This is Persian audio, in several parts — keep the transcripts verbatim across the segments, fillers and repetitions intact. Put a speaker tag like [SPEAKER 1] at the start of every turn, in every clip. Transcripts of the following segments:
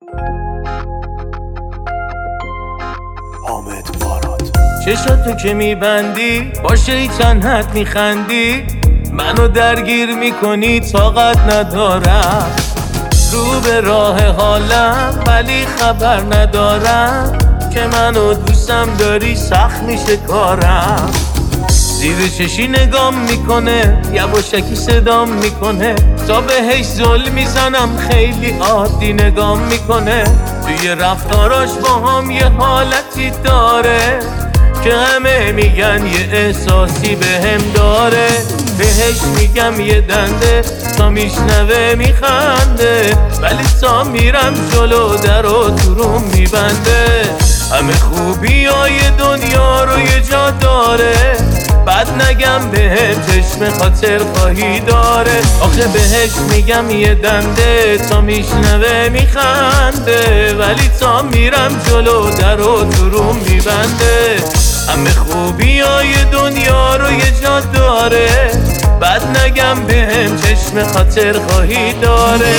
[SPEAKER 1] حامد باراد.
[SPEAKER 2] چشاتو که میبندی با شیطنت میخندی، منو درگیر میکنی طاقت ندارم. رو به راه حالم ولی خبر ندارم که منو دوستم داری سخت میشه کارم. زیر چشی نگام میکنه یواشکی صدام میکنه، تا بهش زل میزنم خیلی عادی نگام میکنه. توی رفتاراش با هم یه حالتی داره که همه میگن یه احساسی بهم داره. بهش میگم یه دنده تا میشنوه میخنده، ولی تا میرم جلو در و تو روم میبنده. همه خوبی های دنیا رو یه جا داره، بعد نگم بهم چشم خاطر خواهی داره. آخه بهش میگم یه دنده تا میشنوه میخنده، ولی تا میرم جلو در و تو روم میبنده. همه خوبی های دنیا رو یه جا داره، بعد نگم بهم چشم خاطر خواهی داره.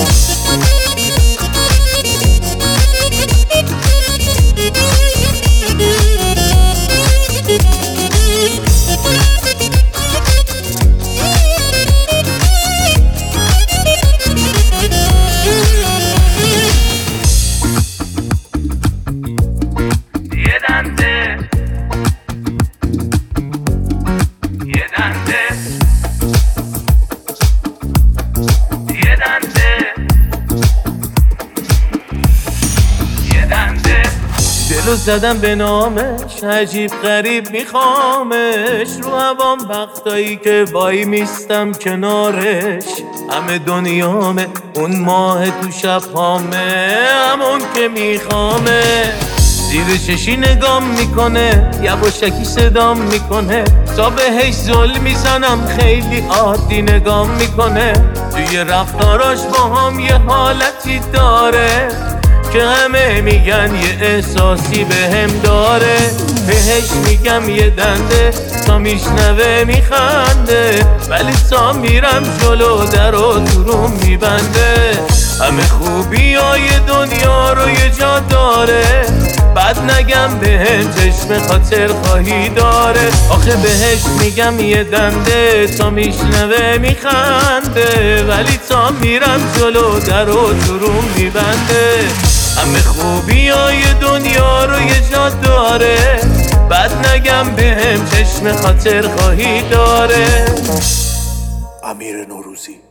[SPEAKER 2] دلو زدم به نامش، عجیب غریب میخوامش. رو هوام وقتایی که وای میستم کنارش، همه دنیامه اون ماه تو شب هامه، همون که میخوامه. زیر چشی نگام میکنه یواشکی صدام میکنه، تا بهش زل میزنم خیلی عادی نگام میکنه. توی رفتاراش با هم یه حالتی داره که همه میگن یه احساسی بهم داره. بهش میگم یه دنده تا میشنوه میخنده، ولی تا میرم جلو در و تو روم میبنده. همه خوبی های دنیا رو یه جا داره، بعد نگم بهم چشم خاطر خواهی داره. آخه بهش میگم یه دنده تا میشنوه میخنده، ولی تا میرم جلو در و تو روم میبنده. همه خوبی های دنیا رو یه جا داره، بعد نگم بهم چشم خاطر خواهی داره.
[SPEAKER 1] امیر نوروزی.